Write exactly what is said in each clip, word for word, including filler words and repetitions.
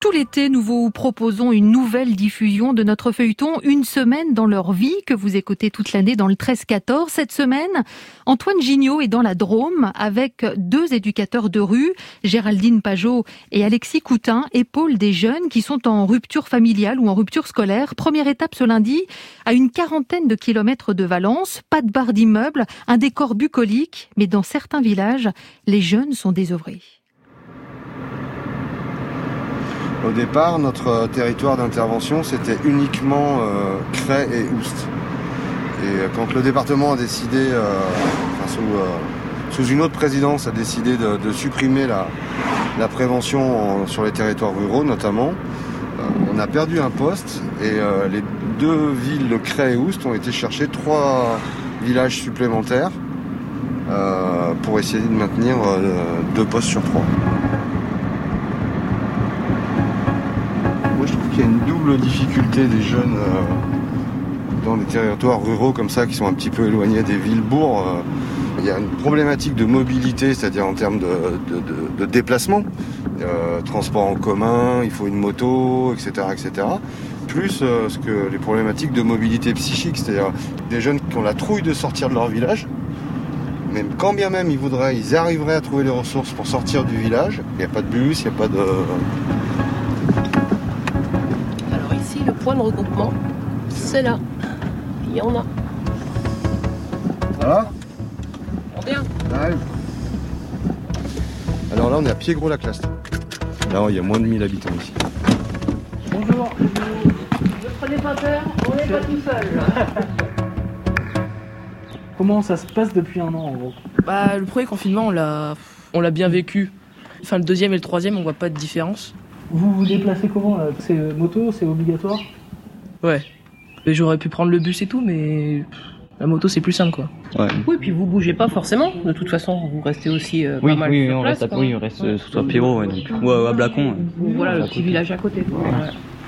Tout l'été, nous vous proposons une nouvelle diffusion de notre feuilleton « Une semaine dans leur vie » que vous écoutez toute l'année dans le treize quatorze. Cette semaine, Antoine Gignot est dans la Drôme avec deux éducateurs de rue, Géraldine Pajot et Alexis Coutin, épaulent des jeunes qui sont en rupture familiale ou en rupture scolaire. Première étape ce lundi, à une quarantaine de kilomètres de Valence, pas de barre d'immeuble, un décor bucolique, mais dans certains villages, les jeunes sont désœuvrés. Au départ, notre territoire d'intervention, c'était uniquement euh, Cray et Oust. Et quand le département a décidé, euh, enfin, sous, euh, sous une autre présidence, a décidé de, de supprimer la, la prévention en, sur les territoires ruraux notamment, euh, on a perdu un poste et euh, les deux villes de Cray et Oust ont été chercher trois villages supplémentaires euh, pour essayer de maintenir euh, deux postes sur trois. Moi, je trouve qu'il y a une double difficulté des jeunes euh, dans les territoires ruraux comme ça, qui sont un petit peu éloignés des villes-bourgs. Euh, il y a une problématique de mobilité, c'est-à-dire en termes de, de, de, de déplacement, euh, transport en commun, il faut une moto, et cetera, et cetera. Plus euh, ce que les problématiques de mobilité psychique, c'est-à-dire des jeunes qui ont la trouille de sortir de leur village. Même quand bien même ils voudraient, ils arriveraient à trouver les ressources pour sortir du village. Il n'y a pas de bus, il n'y a pas de... Le point de regroupement, c'est là. Il y en a. Voilà. On vient. Alors là, on est à Piégros-la-Classe. Là, il y a moins de mille habitants ici. Bonjour. Ne prenez pas peur, on n'est pas tout seul. Comment ça se passe depuis un an en gros ? Bah, le premier confinement, on l'a, on l'a bien vécu. Enfin, le deuxième et le troisième, on voit pas de différence. Vous vous déplacez comment là ? C'est moto, c'est obligatoire ? Ouais. Et j'aurais pu prendre le bus et tout, mais la moto c'est plus simple quoi. Ouais. Oui, puis vous bougez pas forcément. De toute façon, vous restez aussi euh, oui, pas mal oui, sur on place. Reste à, oui, on reste euh, sur Piégros, ouais, donc. Ou à, à Blacon. Ouais. Voilà, le petit village à côté. Quoi. Ouais.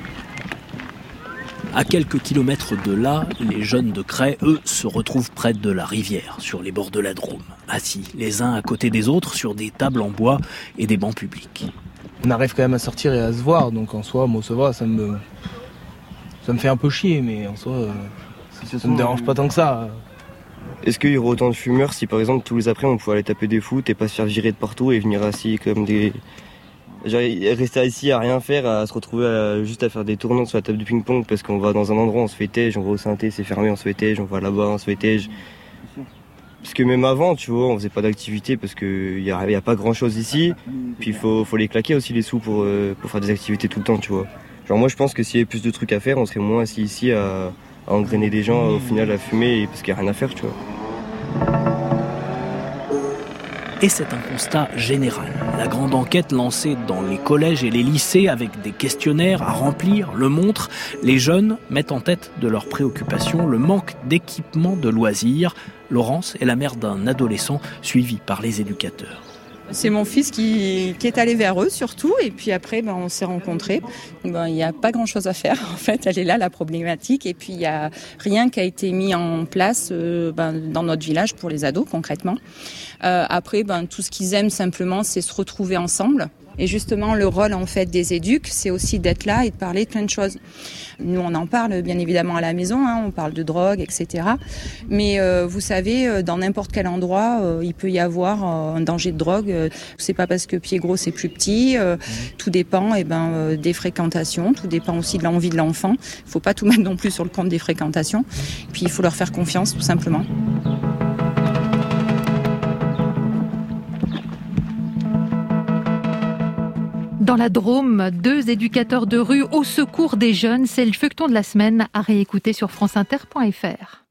À quelques kilomètres de là, les jeunes de Cray, eux, se retrouvent près de la rivière, sur les bords de la Drôme, assis les uns à côté des autres sur des tables en bois et des bancs publics. On arrive quand même à sortir et à se voir, donc en soi, moi ça va, ça me, ça me fait un peu chier, mais en soi, ça, ça me dérange pas tant que ça. Est-ce qu'il y aurait autant de fumeurs si par exemple tous les après on pouvait aller taper des foot et pas se faire virer de partout et venir assis comme des... Genre, rester assis à rien faire, à se retrouver à, juste à faire des tournants sur la table de ping-pong parce qu'on va dans un endroit, on se fait tège, on va au synthé, c'est fermé, on se fait tège, on va là-bas, on se fait tège. Parce que même avant, tu vois, on faisait pas d'activité parce qu'il y a, y a pas grand chose ici. Puis il faut, faut les claquer aussi les sous pour, euh, pour faire des activités tout le temps, tu vois. Genre moi je pense que s'il y avait plus de trucs à faire, on serait moins assis ici à, à engrainer des gens, au final à fumer parce qu'il y a rien à faire, tu vois. Et c'est un constat général. La grande enquête lancée dans les collèges et les lycées avec des questionnaires à remplir le montre. Les jeunes mettent en tête de leurs préoccupations le manque d'équipement de loisirs. Laurence est la mère d'un adolescent suivi par les éducateurs. C'est mon fils qui, qui est allé vers eux surtout et puis après ben, on s'est rencontrés. Ben, il n'y a pas grand chose à faire en fait, elle est là la problématique et puis il n'y a rien qui a été mis en place euh, ben, dans notre village pour les ados concrètement. Euh, après ben, tout ce qu'ils aiment simplement c'est se retrouver ensemble. Et justement, le rôle en fait des éducs, c'est aussi d'être là et de parler de plein de choses. Nous, on en parle bien évidemment à la maison, hein, on parle de drogue, et cetera. Mais euh, vous savez, dans n'importe quel endroit, euh, il peut y avoir euh, un danger de drogue. C'est pas parce que Piégros c'est plus petit. Euh, tout dépend, eh ben, euh, des fréquentations. Tout dépend aussi de l'envie de l'enfant. Il faut pas tout mettre non plus sur le compte des fréquentations. Puis il faut leur faire confiance, tout simplement. Dans la Drôme, deux éducateurs de rue au secours des jeunes. C'est le feuilleton de la semaine à réécouter sur franceinter point fr.